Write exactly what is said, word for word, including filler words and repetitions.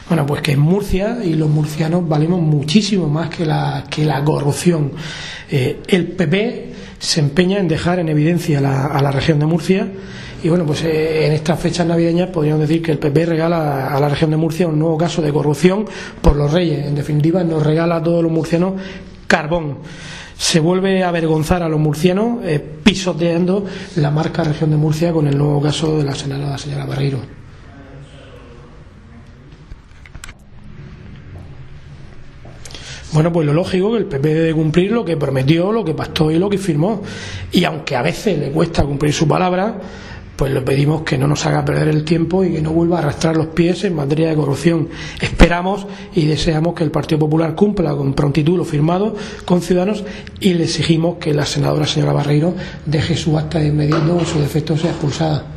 Bueno, pues que en Murcia y los murcianos valemos muchísimo más que la, que la corrupción. Eh, el P P se empeña en dejar en evidencia la, a la región de Murcia y bueno, pues eh, en estas fechas navideñas podríamos decir que el P P regala a la región de Murcia un nuevo caso de corrupción por los Reyes. En definitiva, nos regala a todos los murcianos carbón. Se vuelve a avergonzar a los murcianos eh, pisoteando la marca región de Murcia con el nuevo caso de la senadora señora Barreiro. Bueno, pues lo lógico que el P P debe cumplir lo que prometió, lo que pactó y lo que firmó. Y aunque a veces le cuesta cumplir su palabra, pues le pedimos que no nos haga perder el tiempo y que no vuelva a arrastrar los pies en materia de corrupción. Esperamos y deseamos que el Partido Popular cumpla con prontitud lo firmado con Ciudadanos y le exigimos que la senadora señora Barreiro deje su acta de inmediato o en su defecto sea expulsada.